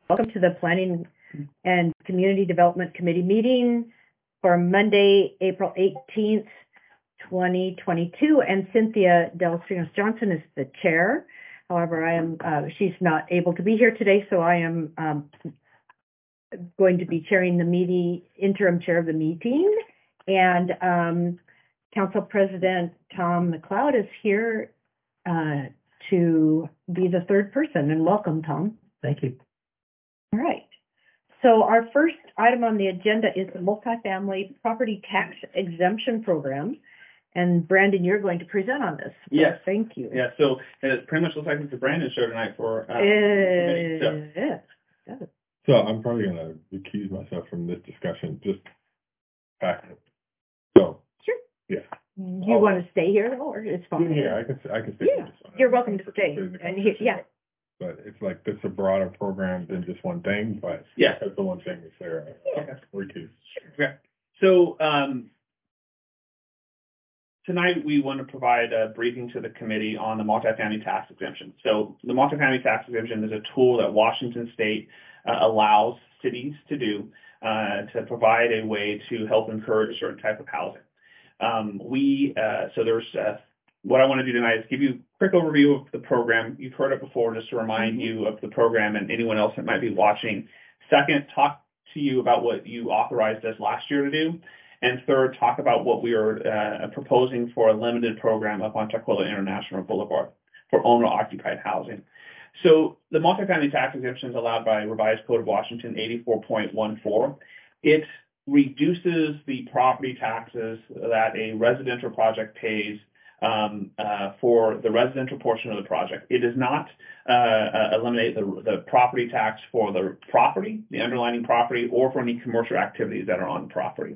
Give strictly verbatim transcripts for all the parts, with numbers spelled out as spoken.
Welcome to the Planning and Community Development Committee meeting for Monday, April eighteenth, twenty twenty-two. And Cynthia Delastrinos Johnson is the chair. However, I am, uh, she's not able to be here today, so I am um, going to be chairing the meeting, interim chair of the meeting. And um, Council President Tom McLeod is here uh, to be the third person. And welcome, Tom. Thank you. All right. So our first item on the agenda is the multifamily property tax exemption program. And Brandon, you're going to present on this. So yes. Thank you. Yeah. So it pretty much looks like it's a Brandon show tonight for uh, uh, the committee. So. Yeah. So I'm probably going to recuse myself from this discussion. Just back. So. Sure. Yeah. You oh. want to stay here, or it's fine? Yeah, I can. I can stay. Yeah. You're welcome to stay. And here, yeah. But it's like this a broader program than just one thing. But yeah, that's the one thing that's there. Okay. Recuse. Okay. So um, tonight we want to provide a briefing to the committee on the multifamily tax exemption. So the multifamily tax exemption is a tool that Washington State uh, allows cities to do uh, to provide a way to help encourage a certain type of housing. Um, we uh, so there's uh, what I want to do tonight is give you a quick overview of the program. You've heard it before, just to remind you of the program and anyone else that might be watching. Second, talk to you about what you authorized us last year to do. And third, talk about what we are uh, proposing for a limited program up on Tukwila International Boulevard for owner-occupied housing. So the multifamily tax exemption is allowed by Revised Code of Washington eighty-four point one four. It reduces the property taxes that a residential project pays um, uh, for the residential portion of the project. It does not uh, eliminate the, the property tax for the property, the underlying property, or for any commercial activities that are on the property.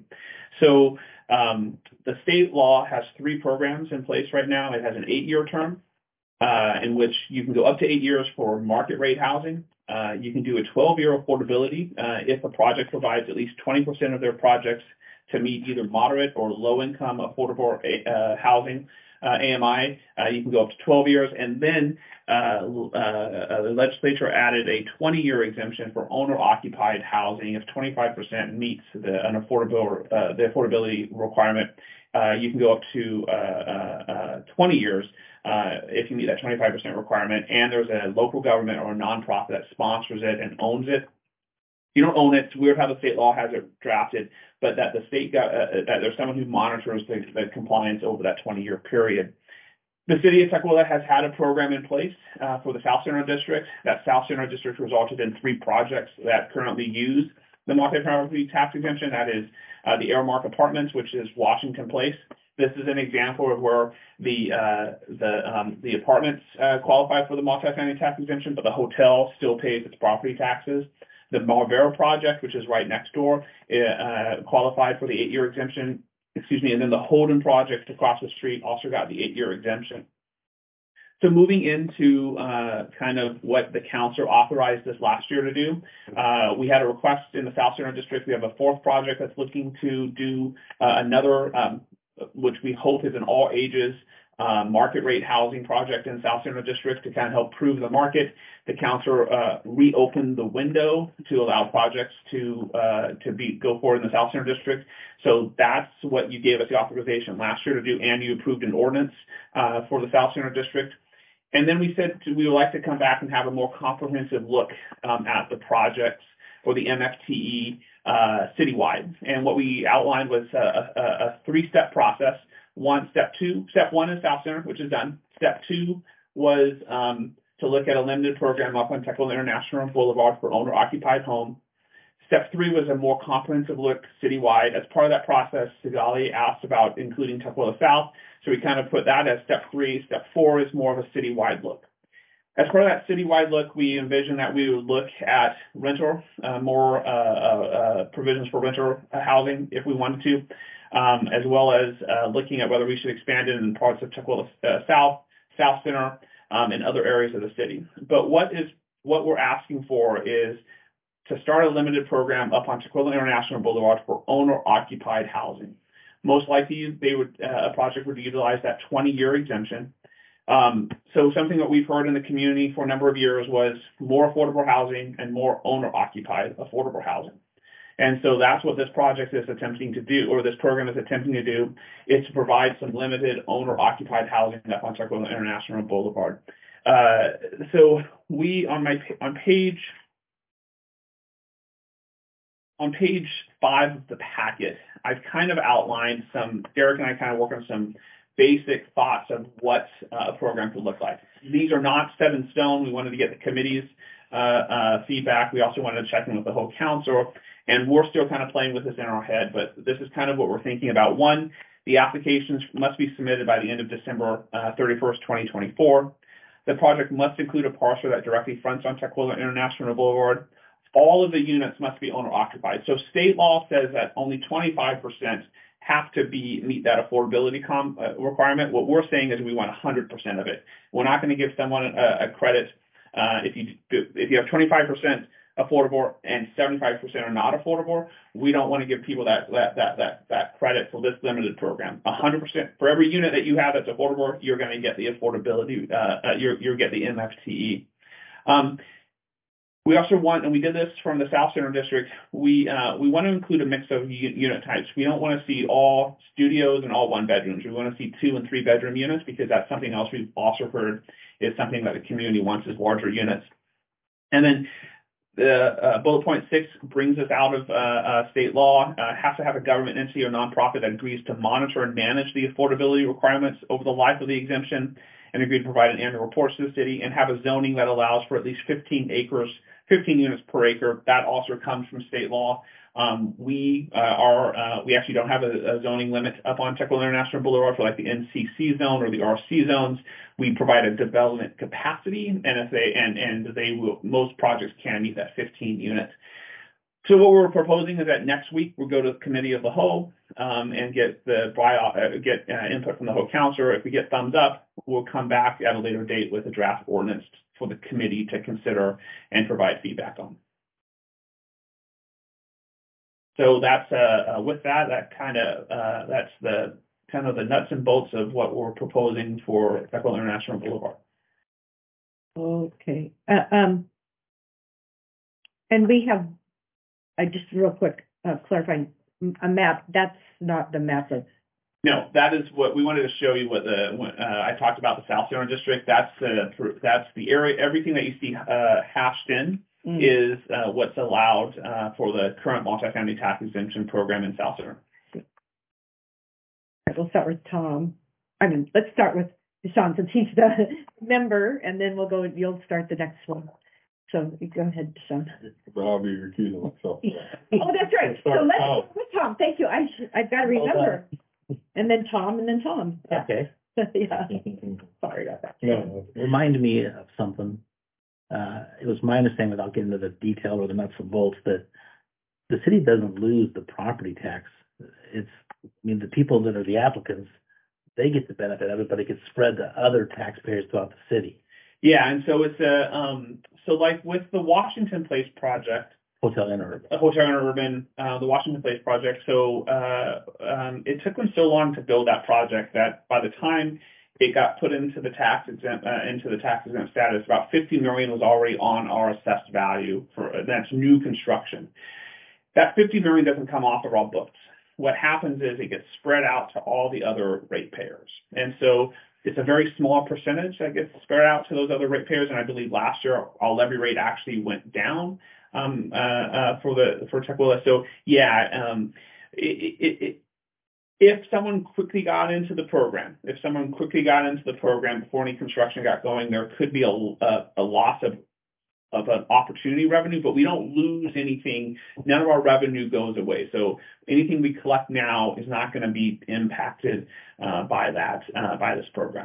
So um, the state law has three programs in place right now. It has an eight-year term uh, in which you can go up to eight years for market rate housing. Uh, you can do a twelve-year affordability uh, if a project provides at least twenty percent of their projects to meet either moderate or low-income affordable uh, housing. Uh, A M I, uh, you can go up to twelve years, and then uh, uh, the legislature added a twenty-year exemption for owner-occupied housing. If twenty-five percent meets the an affordable uh, the affordability requirement, uh, you can go up to uh, uh, uh, twenty years uh, if you meet that twenty-five percent requirement. And there's a local government or a nonprofit that sponsors it and owns it. You don't own it. It's weird how the state law has it drafted, but that the state got, uh, that there's someone who monitors the, the compliance over that twenty-year period. The city of Tukwila has had a program in place uh, for the South Central District. That South Central District resulted in three projects that currently use the multi-property tax exemption. That is uh, the Airmark Apartments, which is Washington Place. This is an example of where the uh, the um, the apartments uh, qualify for the multi-family tax exemption, but the hotel still pays its property taxes. The Marvero project, which is right next door, uh, qualified for the eight-year exemption, excuse me, and then the Holden project across the street also got the eight-year exemption. So moving into uh, kind of what the council authorized us last year to do, uh, we had a request in the South Central District. We have a fourth project that's looking to do uh, another, um, which we hope is an all-ages Uh, market rate housing project in South Central District to kind of help prove the market. The council uh, reopened the window to allow projects to uh, to be go forward in the South Central District. So that's what you gave us the authorization last year to do, and you approved an ordinance uh, for the South Central District. And then we said to, we would like to come back and have a more comprehensive look um, at the projects or the M F T E uh, citywide. And what we outlined was a, a, a three-step process. One, step two, step one is South Center, which is done. Step two was um, to look at a limited program up on Tukwila International Boulevard for owner-occupied home. Step three was a more comprehensive look citywide. As part of that process, Sigali asked about including Tukwila South, so we kind of put that as step three. Step four is more of a citywide look. As part of that citywide look, we envisioned that we would look at rental, uh, more uh, uh, provisions for rental housing if we wanted to. Um, as well as uh, looking at whether we should expand it in parts of Tukwila uh, South, South Center, um, and other areas of the city. But what is what we're asking for is to start a limited program up on Tukwila International Boulevard for owner-occupied housing. Most likely, they would uh, a project would utilize that twenty-year exemption. Um, so something that we've heard in the community for a number of years was more affordable housing and more owner-occupied affordable housing. And so that's what this project is attempting to do, or this program is attempting to do, is to provide some limited owner-occupied housing up on Tukwila International Boulevard. Uh, so we, on my, on page, on page five of the packet, I've kind of outlined some, Derek and I kind of work on some basic thoughts of what uh, a program could look like. These are not set in stone. We wanted to get the committee's uh, uh, feedback. We also wanted to check in with the whole council, and we're still kind of playing with this in our head, but this is kind of what we're thinking about. One, the applications must be submitted by the end of December uh, thirty-first, twenty twenty-four. The project must include a parcel that directly fronts on Tukwila International Boulevard. All of the units must be owner-occupied. So state law says that only twenty-five percent have to be meet that affordability com, uh, requirement. What we're saying is we want one hundred percent of it. We're not going to give someone a, a credit uh, if you do, if you have twenty-five percent affordable and seventy-five percent are not affordable. We don't want to give people that that that that, that credit for this limited program. one hundred percent for every unit that you have that's affordable, you're going to get the affordability. Uh, uh, you're you're get the M F T E. Um, We also want, and we did this from the South Center District, we uh, we want to include a mix of u- unit types. We don't want to see all studios and all one bedrooms. We want to see two and three bedroom units, because that's something else we've also heard is something that the community wants, is larger units. And then the uh, bullet point six brings us out of uh, uh, state law, uh, has to have a government entity or nonprofit that agrees to monitor and manage the affordability requirements over the life of the exemption, and agree to provide an annual report to the city, and have a zoning that allows for at least fifteen acres, fifteen units per acre. That also comes from state law. Um, we uh, are, uh, we actually don't have a, a zoning limit up on Tukwila International Boulevard for like the N C C zone or the R C zones. We provide a development capacity, and if they, and, and they will, most projects can meet that fifteen units. So what we're proposing is that next week we'll go to the committee of the whole um, and get the uh, get uh, input from the whole council. If we get thumbs up, we'll come back at a later date with a draft ordinance for the committee to consider and provide feedback on. So that's uh, uh, with that. That kind of uh, that's the kind of the nuts and bolts of what we're proposing for Tukwila International Boulevard. Okay. Uh, um, and we have. I just real quick uh, clarifying a map. That's not the map of. No, that is what we wanted to show you. What the uh, I talked about the South Center District. That's the that's the area. Everything that you see uh, hashed in mm. is uh, what's allowed uh, for the current multifamily tax exemption program in South Center. We'll start with Tom. I mean, let's start with Deshaun since he's the member, and then we'll go. You'll start the next one. So go ahead, Deshaun. But I'll be recusing myself. Oh, that's right. So let's start with Tom. Thank you. I I've got to remember. And then Tom, and then Tom. Yeah. Okay. Yeah. Sorry about that. No, remind me of something. Uh, it was my understanding, without getting into the detail or the nuts and bolts, that the city doesn't lose the property tax. It's, I mean, the people that are the applicants, they get the benefit of it, but it gets spread to other taxpayers throughout the city. Yeah, and so it's a um, so like with the Washington Place project, Hotel Interurban, a Hotel Interurban, uh, the Washington Place project. So uh, um, it took them so long to build that project that by the time it got put into the tax exempt uh, into the tax exempt status, about fifty million was already on our assessed value for uh, that's new construction. That fifty million doesn't come off of our books. What happens is it gets spread out to all the other ratepayers, and so it's a very small percentage that gets spread out to those other ratepayers. And I believe last year our levy rate actually went down um, uh, uh, for the for Tukwila. So yeah, um, it, it, it, if someone quickly got into the program, if someone quickly got into the program before any construction got going, there could be a, a, a loss of of an opportunity revenue, but we don't lose anything. None of our revenue goes away. So anything we collect now is not going to be impacted uh, by that, uh, by this program.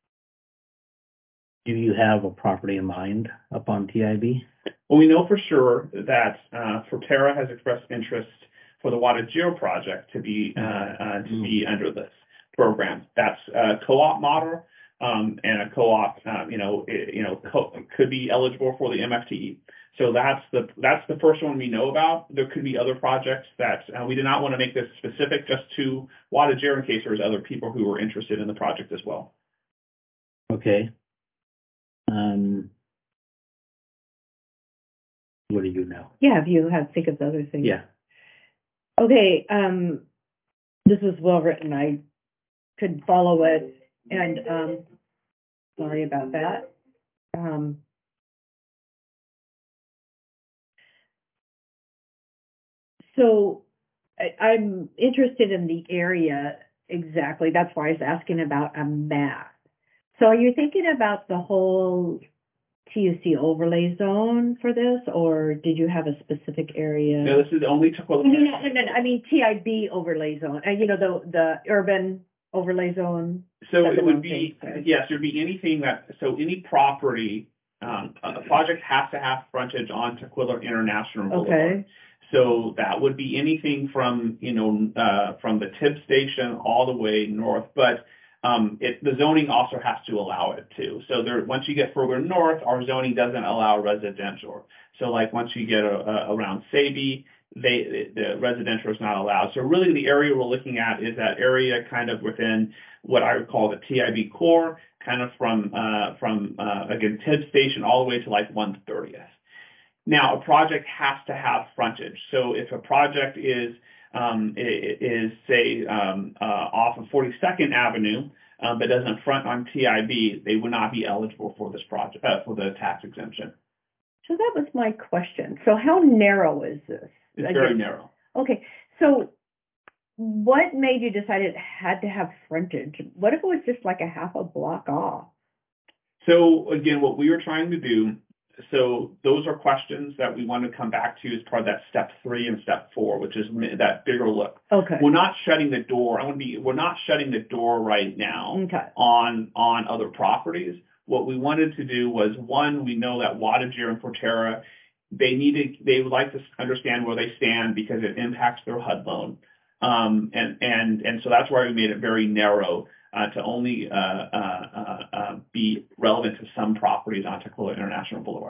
Do you have a property in mind up on T I B? Well, we know for sure that uh, Forterra has expressed interest for the Wadajir project to be uh, uh, to be under this program. That's a co-op model. Um, and a co-op, uh, you know, it, you know, co- could be eligible for the M F T E. So that's the that's the first one we know about. There could be other projects that uh, we did not want to make this specific just to Wadajir in case there was other people who were interested in the project as well. Okay. Um, what do you know? Yeah, if you have, think of the other things. Yeah. Okay, um, this is well written. I could follow it, and, um, sorry about that. Um, so I, I'm interested in the area exactly. That's why I was asking about a map. So are you thinking about the whole T U C overlay zone for this, or did you have a specific area? No, this is only I Tukwila. mean, no, no, no, I mean T I B overlay zone, and you know, the, the urban overlay zone. So That's it the would wrong be, thing, sorry. yes, it would be anything that, so any property, um, a project has to have frontage on Tukwila International Boulevard. Okay, So that would be anything from, you know, uh, from the tip station all the way north, but, um, it, the zoning also has to allow it too. So there, once you get further north, our zoning doesn't allow residential. So like once you get a, a, around Sabi, they, the residential is not allowed. So really the area we're looking at is that area kind of within what I would call the T I B core, kind of from, uh, from, uh, again, tip station all the way to like one thirtieth. Now, a project has to have frontage. So if a project is, um, i- i- is say, um, uh, off of forty-second Avenue, um, but doesn't front on T I B, they would not be eligible for this project, uh, for the tax exemption. so that was my question. So how narrow is this? It's very Again, narrow. Okay, so what made you decide it had to have frontage? What if it was just like a half a block off? So again, what we were trying to do, so those are questions that we want to come back to as part of that step three and step four, which is mi- that bigger look. Okay, We're not shutting the door. I want to be, we're not shutting the door right now okay, on, on other properties. What we wanted to do was, one, we know that Wattajir and Portera, they needed, they would like to understand where they stand because it impacts their H U D loan. Um, and, and, and so that's why we made it very narrow, uh, to only, uh, uh, uh, uh, be relevant to some properties on Tukwila International Boulevard.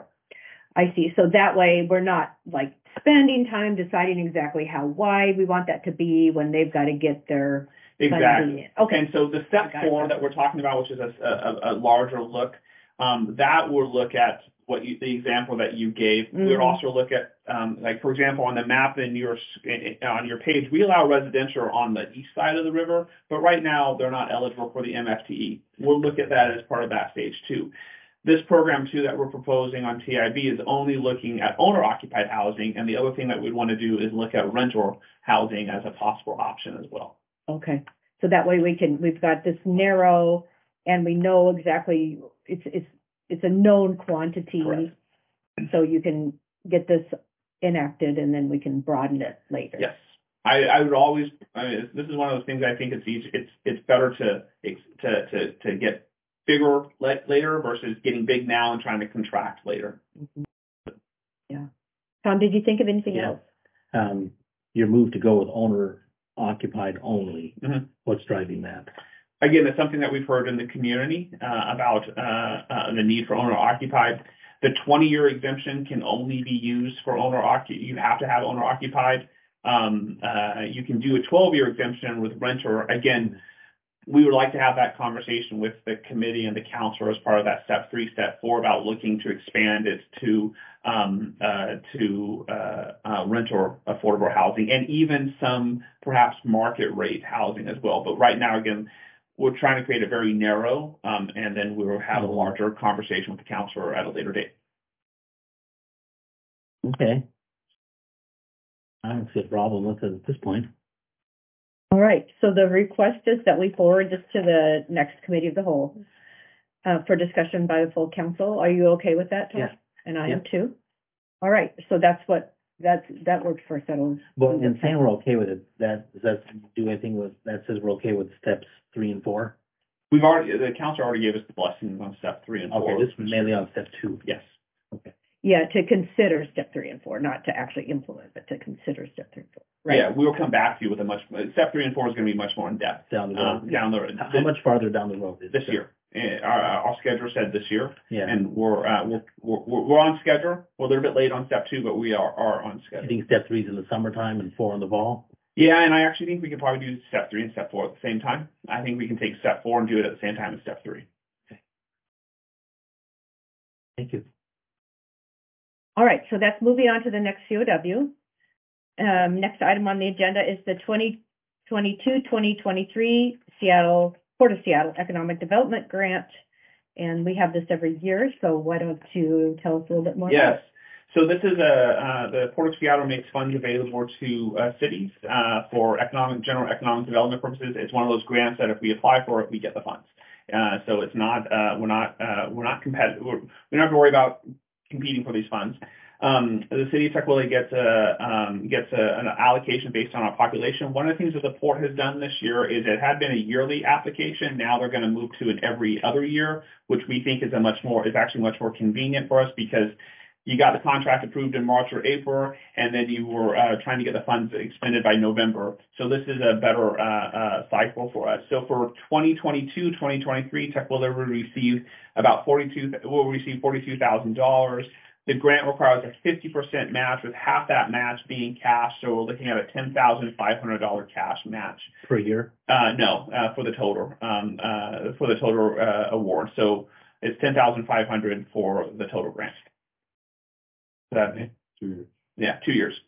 I see. So that way we're not like spending time deciding exactly how wide we want that to be when they've got to get their Exactly. funding in. Okay, And so the step Got it. four that we're talking about, which is a, a, a larger look, um, that will look at what you, the example that you gave. Mhm. We'll also look at, um, like, for example, on the map in your, on your page, we allow residential on the east side of the river, but right now they're not eligible for the M F T E. We'll look at that as part of that stage two. This program too that we're proposing on T I B is only looking at owner occupied housing. And the other thing that we'd want to do is look at rental housing as a possible option as well. okay. So that way we can, we've got this narrow and we know exactly, it's, it's, it's a known quantity. Correct. So you can get this enacted and then we can broaden it later. Yes. I, I would always, I mean, this is one of those things I think it's easy, it's, it's better to, to, to, to get bigger la- later versus getting big now and trying to contract later. Mhm. Yeah. Tom, did you think of anything Yeah. else? Um, your move to go with owner occupied only, Mhm. what's driving that? Again, it's something that we've heard in the community, uh, about, uh, uh, the need for owner occupied. The twenty-year exemption can only be used for owner occupied. You have to have owner occupied. Um, uh, you can do a twelve-year exemption with renter. Again, we would like to have that conversation with the committee and the council as part of that step three, step four about looking to expand it to, um, uh, to, uh, uh, renter affordable housing and even some perhaps market rate housing as well. But right now, again, we're trying to create a very narrow, um, and then we will have a larger conversation with the council at a later date. Okay. I don't see a problem with it at this point. All right, so the request is that we forward this to the next committee of the whole uh, for discussion by the full council. Are you okay with that, Tom? Yeah. And I am too. All right, so that's what, that's, that worked for settled. But in saying we're okay with it, that, does that do anything with, that says we're okay with steps three and four? We've already, the council already gave us the blessing on step three and four. Okay, this is mainly on step two. Yes. Okay. Yeah, to consider step three and four, not to actually implement, but to consider step three and four. Right? Yeah, we'll come back to you with a much, step three and four is gonna be much more in depth, Down the road. um, down the road. How how much farther down the road is This it? year. Uh, our, our schedule said this year, Yeah. and we're, uh, we're, we're, we're on schedule. We're a little bit late on step two, but we are, are on You schedule. think step three's in the summertime and four in the fall? Yeah, and I actually think we could probably do step three and step four at the same time. I think we can take step four and do it at the same time as step three. Thank you. All right, so that's moving on to the next C O W. Um, next item on the agenda is the twenty twenty-two twenty twenty-three Seattle, Port of Seattle Economic Development Grant. And we have this every year, so why don't you tell us a little bit more about Yes. it? So this is a, uh, the Port of Seattle makes funds available to uh, cities uh, for economic, general economic development purposes. It's one of those grants that if we apply for it, we get the funds. Uh, so it's not, uh, we're not, uh, we're not competitive. We're, we don't have to worry about competing for these funds. Um, the city of Tukwila gets a, um, gets a, an allocation based on our population. One of the things that the port has done this year is it had been a yearly application. Now they're going to move to an every other year, which we think is a much more, is actually much more convenient for us because you got the contract approved in March or April, and then you were uh, trying to get the funds expended by November. So this is a better uh, uh, cycle for us. So for twenty twenty-two twenty twenty-three, Tukwila will receive about forty-two, will receive forty-two thousand dollars. The grant requires a fifty percent match, with half that match being cash. So we're looking at a ten thousand five hundred dollars cash match. Per year? Uh, no, uh, for the total, um, uh, for the total uh, award. So it's ten thousand five hundred dollars for the total grant. That, Two years. yeah, two years.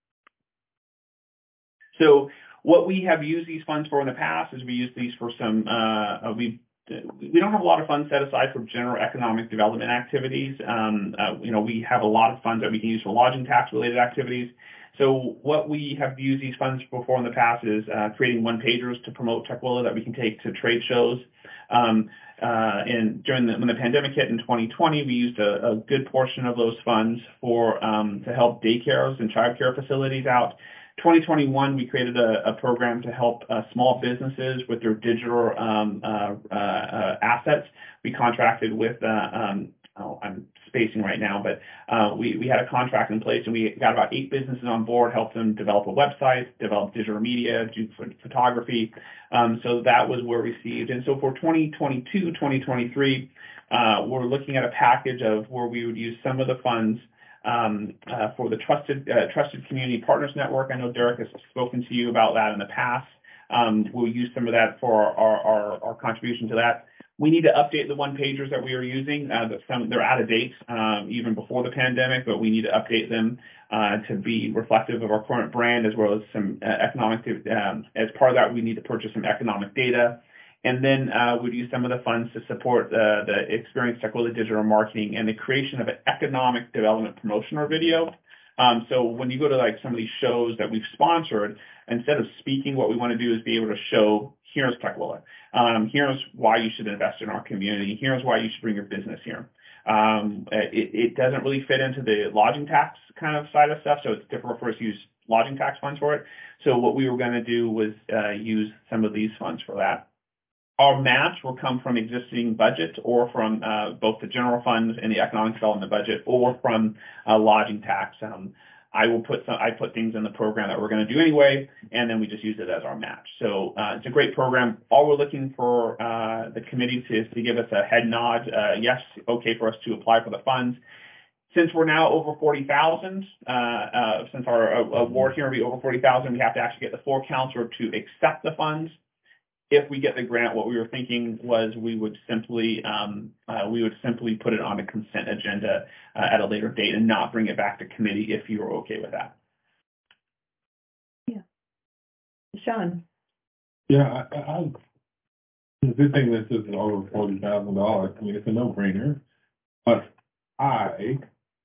So what we have used these funds for in the past is we use these for some, uh, we we don't have a lot of funds set aside for general economic development activities. Um, uh, you know, we have a lot of funds that we can use for lodging tax related activities. So what we have used these funds for in the past is uh, creating one pagers to promote Tukwila that we can take to trade shows. Um, uh, and during the, when the pandemic hit in twenty twenty, we used a, a good portion of those funds for um, to help daycares and childcare facilities out. twenty twenty-one, we created a, a program to help uh, small businesses with their digital um, uh, uh, uh, assets. We contracted with, uh, um, oh, I'm spacing right now, but uh, we, we had a contract in place, and we got about eight businesses on board, helped them develop a website, develop digital media, do photography. Um, so that was where we received. And so for twenty twenty-two twenty twenty-three, uh, we're looking at a package of where we would use some of the funds Um, uh, for the Trusted uh, Trusted Community Partners Network. I know Derek has spoken to you about that in the past. Um, we'll use some of that for our, our, our contribution to that. We need to update the one pagers that we are using. Uh, that some they're out of date um, even before the pandemic, but we need to update them uh, to be reflective of our current brand, as well as some uh, economic. Um, as part of that, we need to purchase some economic data. And then uh, we'd use some of the funds to support uh, the Experience Tukwila digital marketing and the creation of an economic development promotional video. Um, so when you go to like some of these shows that we've sponsored, instead of speaking, what we want to do is be able to show, here's Tukwila. Um, here's why you should invest in our community. Here's why you should bring your business here. Um, it, it doesn't really fit into the lodging tax kind of side of stuff, so it's difficult for us to use lodging tax funds for it. So what we were going to do was uh, use some of these funds for that. Our match will come from existing budget, or from uh, both the general funds and the economic development budget, or from uh, lodging tax. Um, I will put some, I put things in the program that we're going to do anyway, and then we just use it as our match. So uh, it's a great program. All we're looking for uh, the committee to, is to give us a head nod, uh, yes, okay for us to apply for the funds. Since we're now over forty thousand, uh, uh, since our uh, award here will be over forty thousand, we have to actually get the full council to accept the funds. If we get the grant, what we were thinking was we would simply um, uh, we would simply put it on a consent agenda uh, at a later date and not bring it back to committee if you were okay with that. Yeah. Sean? Yeah, I, I, the good thing that this is over forty thousand dollars. I mean, it's a no-brainer. But I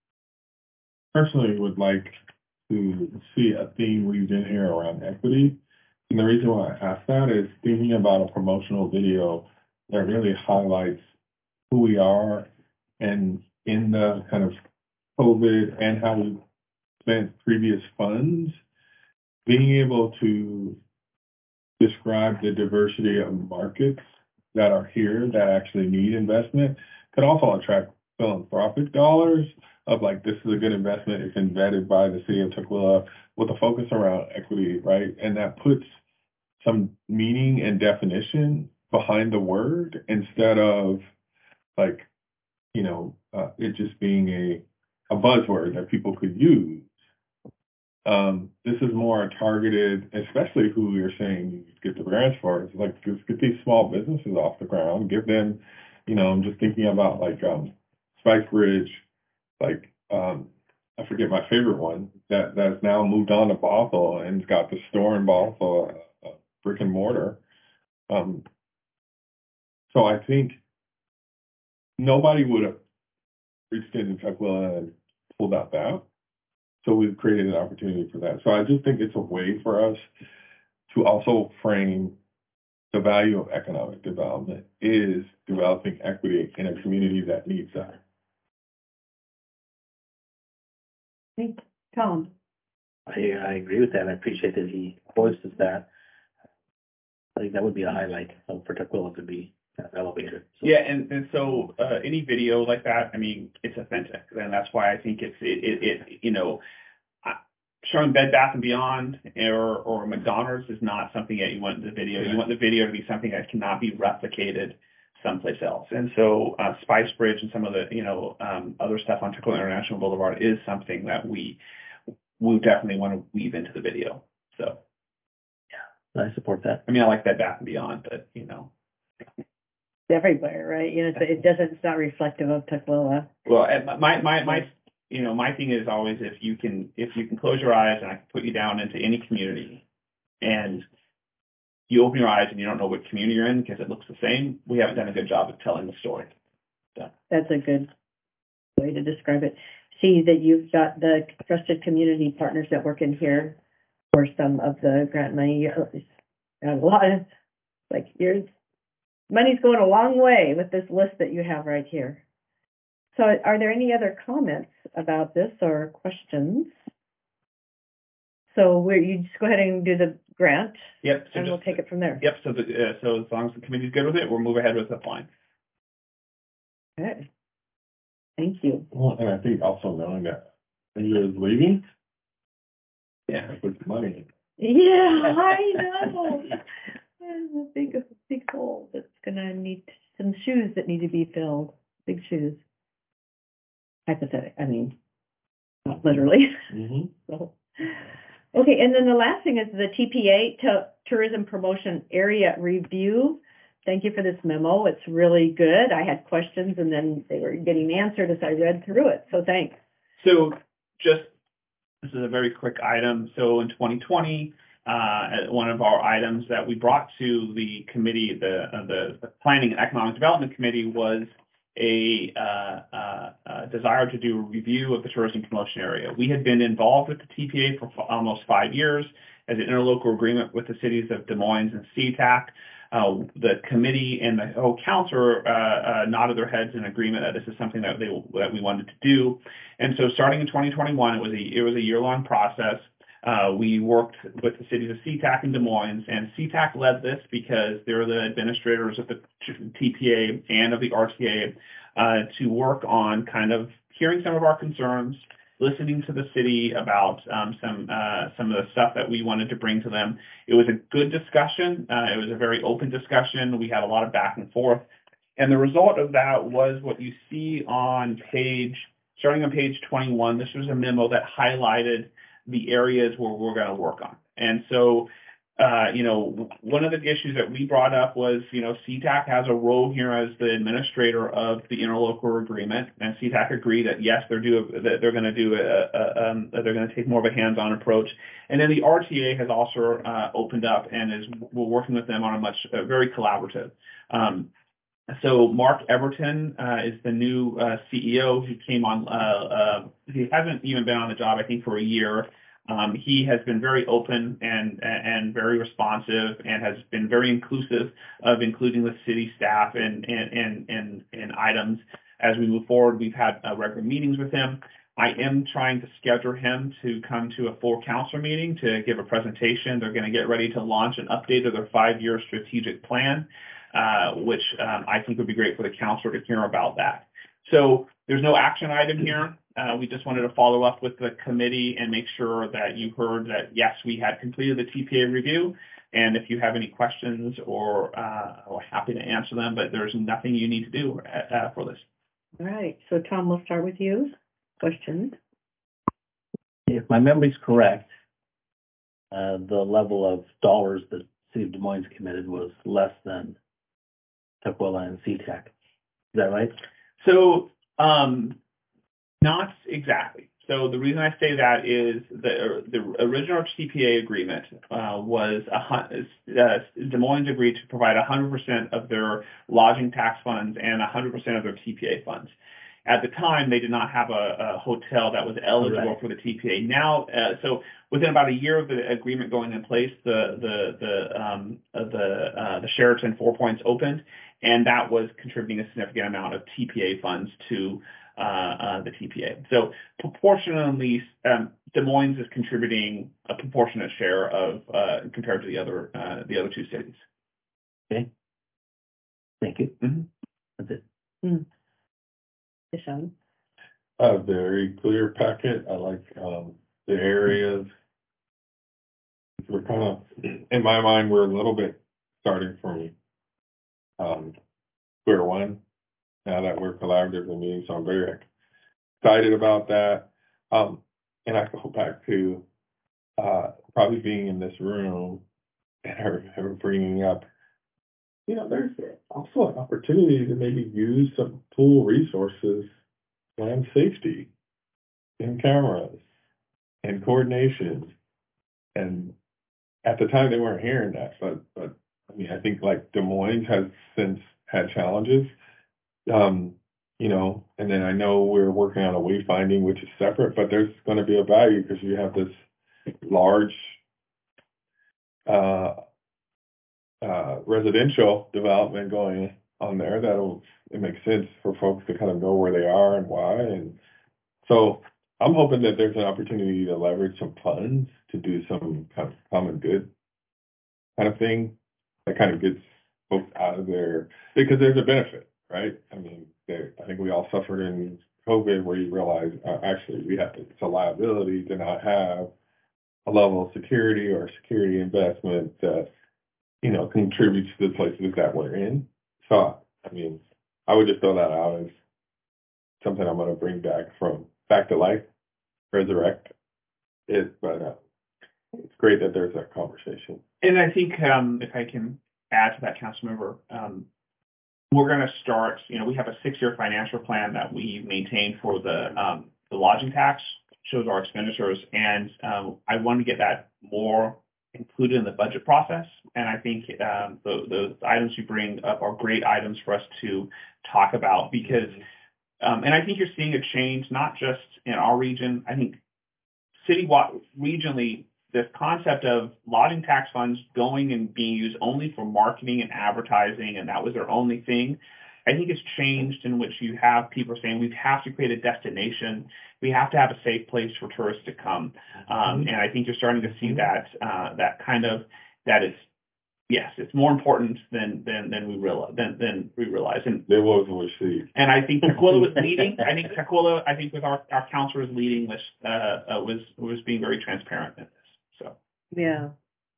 personally would like to see a theme weaved in here around equity. And the reason why I ask that is thinking about a promotional video that really highlights who we are, and in the kind of COVID and how we spent previous funds, being able to describe the diversity of markets that are here that actually need investment could also attract philanthropic dollars of like, this is a good investment, it's embedded by the city of Tukwila with a focus around equity, right? And that puts some meaning and definition behind the word instead of like, you know, uh, it just being a, a buzzword that people could use. Um, this is more targeted, especially who you're saying you get the grants for. It's like, just get these small businesses off the ground, give them, you know, I'm just thinking about like um, Spice Ridge, like, um, I forget my favorite one, that, that's now moved on to Bothell and got the store in Bothell, uh, uh, brick and mortar. Um, so I think nobody would have reached into Tukwila and pulled out that. So we've created an opportunity for that. So I just think it's a way for us to also frame the value of economic development is developing equity in a community that needs that. Thanks. Tom? I, I agree with that. I appreciate that he voices that. I think that would be a highlight of for Tukwila to be elevated. So. Yeah, and, and so uh, any video like that, I mean, it's authentic, and that's why I think it's it it, it you know, uh, showing Bed Bath and Beyond or or McDonald's is not something that you want in the video. You want the video to be something that cannot be replicated someplace else. And so uh, Spice Bridge and some of the you know um, other stuff on Tukwila International Boulevard is something that we we definitely want to weave into the video. So yeah, I support that. I mean, I like Bed Bath and Beyond, but you know. Everywhere, right? You know, it's, it doesn't, it's not reflective of Tukwila. Well, and my, my, my, you know, my thing is always if you can, if you can close your eyes and I can put you down into any community and you open your eyes and you don't know what community you're in because it looks the same, we haven't done a good job of telling the story. So. That's a good way to describe it. See that you've got the trusted community partners that work in here for some of the grant money. A lot of, like, yours. Money's going a long way with this list that you have right here. So are there any other comments about this or questions? So we're, you just go ahead and do the grant. Yep. So and just, we'll take it from there. Yep. So the, uh, so as long as the committee's good with it, we'll move ahead with applying. Okay. Thank you. Well, and I think also knowing that Andrew is leaving. Yeah. Puts money Yeah, I know. There's a big, big hole that's gonna need some shoes that need to be filled. Big shoes. Hypothetic, I mean, not literally. Mm-hmm. So, okay, and then the last thing is the T P A, to Tourism Promotion Area Review. Thank you for this memo. It's really good. I had questions and then they were getting answered as I read through it. So thanks. So just, this is a very quick item. So in twenty twenty, Uh, one of our items that we brought to the committee, the uh, the Planning and Economic Development Committee, was a uh, uh, uh, desire to do a review of the tourism promotion area. We had been involved with the T P A for f- almost five years as an interlocal agreement with the cities of Des Moines and SeaTac. Uh, the committee and the whole council uh, uh, nodded their heads in agreement that this is something that they that we wanted to do. And so, starting in twenty twenty-one, it was a it was a year long process. Uh, we worked with the cities of SeaTac and Des Moines, and SeaTac led this because they're the administrators of the T P A and of the R T A uh, to work on kind of hearing some of our concerns, listening to the city about um, some uh, some of the stuff that we wanted to bring to them. It was a good discussion. Uh, it was a very open discussion. We had a lot of back and forth. And the result of that was what you see on page, starting on page twenty-one. This was a memo that highlighted the areas where we're going to work on. And so, uh, you know, one of the issues that we brought up was, you know, SeaTac has a role here as the administrator of the interlocal agreement, and SeaTac agreed that yes, they're do a, that they're going to do a, a um, that they're going to take more of a hands-on approach. And then the R T A has also uh, opened up and is we're working with them on a much uh, very collaborative. Um, So Mark Everton uh, is the new uh, C E O who came on. Uh, uh, he hasn't even been on the job, I think, for a year. Um, he has been very open and and very responsive, and has been very inclusive of including the city staff and and and and, and items as we move forward. We've had uh, regular meetings with him. I am trying to schedule him to come to a full council meeting to give a presentation. They're going to get ready to launch an update of their five-year strategic plan. Uh, which um, I think would be great for the council to hear about that. So there's no action item here. Uh, we just wanted to follow up with the committee and make sure that you heard that, yes, we had completed the T P A review. And if you have any questions, or uh, we're happy to answer them, but there's nothing you need to do uh, for this. All right. So Tom, we'll start with you. Questions? If my memory's correct, uh, the level of dollars that City of Des Moines committed was less than Tukwila and SeaTac. Is that right? So Um, not exactly. So the reason I say that is the the original T P A agreement uh, was a hun- uh, Des Moines agreed to provide one hundred percent of their lodging tax funds and one hundred percent of their T P A funds. At the time, they did not have a, a hotel that was eligible Right. for the T P A. Now, uh, so within about a year of the agreement going in place, the the the um, uh, the uh, the Sheraton Four Points opened, and that was contributing a significant amount of T P A funds to uh, uh, the T P A. So proportionally, um, Des Moines is contributing a proportionate share of uh, compared to the other uh, the other two cities. Okay. Thank you. Mm-hmm. That's it. Mm. Deshaun? A very clear packet. I like, um, the areas. We're kind of, in my mind, we're a little bit starting from, um, square one now that we're collaboratively meeting, so I'm very excited about that. Um, and I go back to, uh, probably being in this room and her, her bringing up, you know, there's also an opportunity to maybe use some pool resources, land safety, and cameras, and coordination. And at the time, they weren't hearing that, but, but, I mean, I think like Des Moines has since had challenges. Um, you know, and then I know we're working on a wayfinding, which is separate, but there's gonna be a value because you have this large, uh, uh, residential development going on there that'll, it makes sense for folks to kind of know where they are and why. And so I'm hoping that there's an opportunity to leverage some funds to do some kind of common good kind of thing that kind of gets folks out of there, because there's a benefit, right? I mean, there, I think we all suffered in COVID where you realize, uh, actually, we have to, it's a liability to not have a level of security or security investment that, you know, contributes to the places that we're in. So, I mean, I would just throw that out as something I'm going to bring back from back to life, resurrect it. But uh, it's great that there's that conversation. And I think um, if I can add to that, council member, um, we're going to start, you know, we have a six-year financial plan that we maintain for the um, the lodging tax, shows our expenditures, and um, I want to get that more included in the budget process. And I think um, the, the items you bring up are great items for us to talk about, because, um, and I think you're seeing a change, not just in our region. I think citywide, regionally, this concept of lodging tax funds going and being used only for marketing and advertising, and that was their only thing, I think it's changed, in which you have people saying we have to create a destination, we have to have a safe place for tourists to come, um, and I think you're starting to see that uh, that kind of that is, yes, it's more important than than than we realize than than we realize. And There was what she. and I think Tequila was leading. I think Tequila, I think with our our counselors leading this, uh, uh, was was being very transparent in this. So Yeah.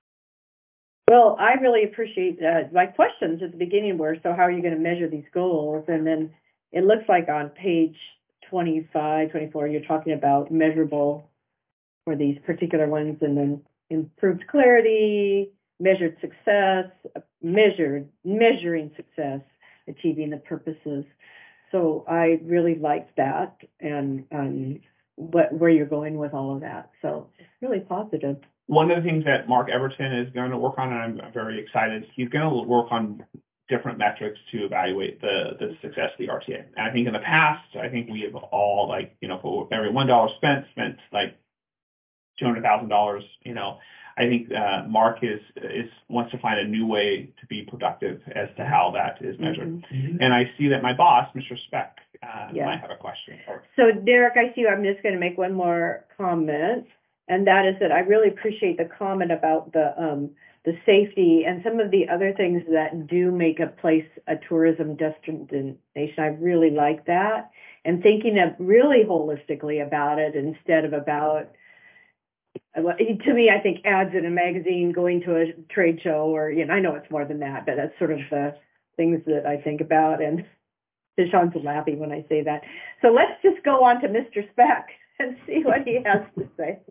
Well, I really appreciate, uh, my questions at the beginning were, so how are you gonna measure these goals? And then it looks like on page twenty-five, twenty-four, you're talking about measurable for these particular ones, and then improved clarity, measured success, measured, measuring success, achieving the purposes. So I really liked that, and, um, what, where you're going with all of that. So it's really positive. one of the things that Mark Everton is going to work on, and I'm very excited, he's going to work on different metrics to evaluate the the success of the R T A. And I think in the past, I think we have all, like, you know, for every one dollar spent, spent like two hundred thousand dollars. You know, I think uh, Mark is is wants to find a new way to be productive as to how that is measured. Mm-hmm. And I see that my boss, Mister Speck, uh, Yeah. might have a question. Or, So Derek, I see you. I'm just going to make one more comment, and that is that I really appreciate the comment about the um, the safety and some of the other things that do make a place a tourism destination. I really like that, and thinking of really holistically about it instead of about. To me, I think ads in a magazine, going to a trade show, or, you know, I know it's more than that, but that's sort of the things that I think about. And Deshaun's laughing when I say that. So let's just go on to Mister Speck and see what he has to say.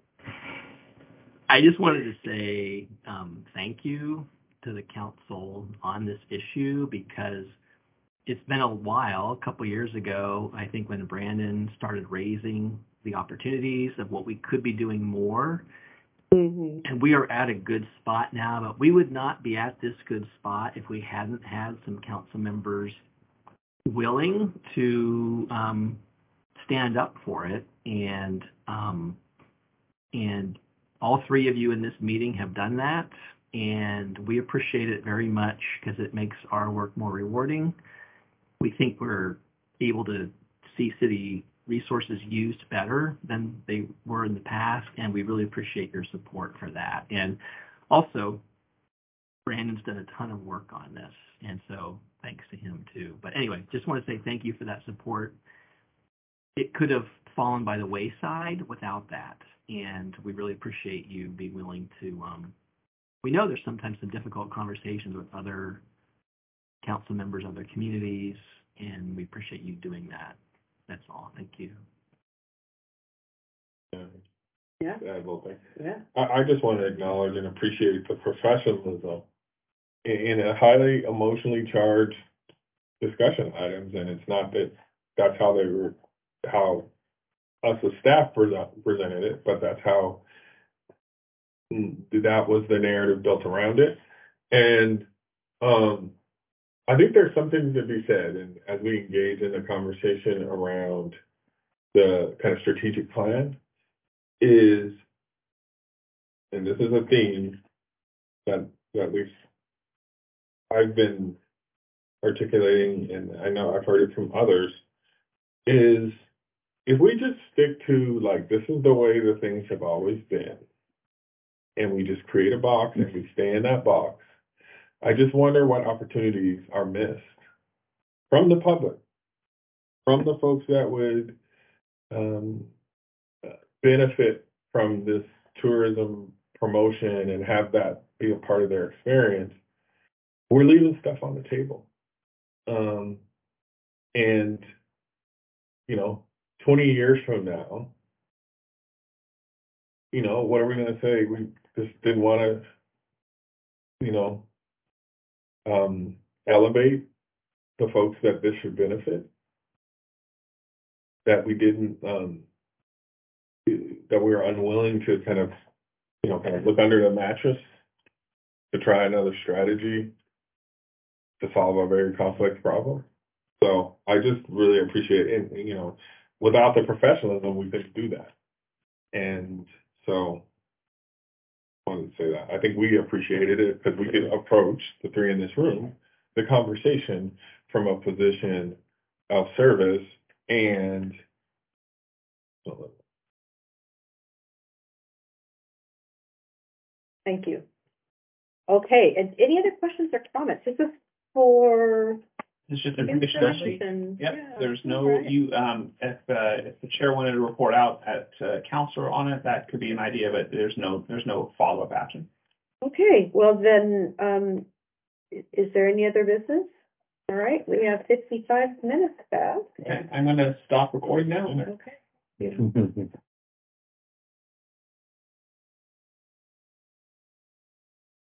I just wanted to say um, thank you to the council on this issue, because it's been a while, a couple years ago, I think when Brandon started raising the opportunities of what we could be doing more. Mm-hmm. And we are at a good spot now, but we would not be at this good spot if we hadn't had some council members willing to um, stand up for it. And um, and all three of you in this meeting have done that. And we appreciate it very much because it makes our work more rewarding. We think we're able to see city resources used better than they were in the past, and we really appreciate your support for that. And also, Brandon's done a ton of work on this, and so thanks to him too. But anyway, just want to say thank you for that support. It could have fallen by the wayside without that, and we really appreciate you being willing to, um, we know there's sometimes some difficult conversations with other council members, other communities, and we appreciate you doing that. That's all. Thank you. Yeah. Yeah. Yeah, well, thank- Yeah. I, I just want to acknowledge and appreciate the professionalism in, in a highly emotionally charged discussion items, and it's not that that's how they were, how us as staff present, presented it, but that's how mm, that was the narrative built around it. And um, I think there's something to be said, and as we engage in the conversation around the kind of strategic plan, is, and this is a theme that that we've I've been articulating, and I know I've heard it from others, is if we just stick to, like, this is the way the things have always been, and we just create a box and we stay in that box, I just wonder what opportunities are missed from the public, from the folks that would um, benefit from this tourism promotion and have that be a part of their experience. We're leaving stuff on the table. Um, and, you know, twenty years from now, you know, what are we going to say? We just didn't want to, you know, um, elevate the folks that this should benefit, that we didn't, um, that we were unwilling to kind of, you know, kind of look under the mattress to try another strategy to solve a very complex problem. So I just really appreciate it. And, you know, without the professionalism, we couldn't do that. And so I wanted to say that. I think we appreciated it because we could approach, the three in this room, the conversation from a position of service and Thank you. Okay, and any other questions or comments? This is for It's just information. information. Yep, Yeah, there's no, all right. you, um, if, uh, if the chair wanted to report out at, uh, counselor on it, that could be an idea, but there's no, there's no follow-up action. Okay, well then, um, i- is there any other business? All right, we have fifty-five minutes back. Okay, I'm gonna stop recording now. Okay.